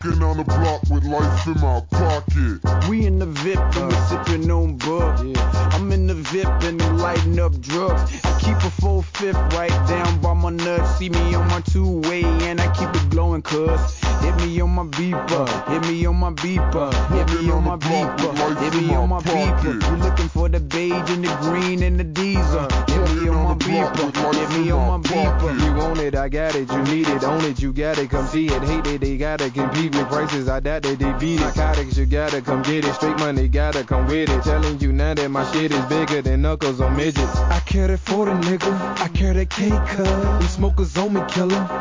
Walking on the block with life in my pocket. We in the VIP and we sippin' on bug. I'm in the VIP and I'm lighting up drugs. I keep a 4/5 right down by my nuts. See me on my two-way and I keep it glowing, cuz. Hit me on my beeper, hit me on my beeper, hit me on my beeper, hit me on my beeper. You looking for the beige and the green and the diesel. Hit me on my beeper, hit me on my beeper. You want it, I got it, you need it, own it, you got it, come see it. Hate it, they gotta compete with prices, I doubt that they beat it. Narcotics, you gotta come get it, straight money, gotta come with it. Telling you now that my shit is bigger than knuckles on midgets. I care that 40 nigga, I care that cake, cuz. Them smokers on me, killer.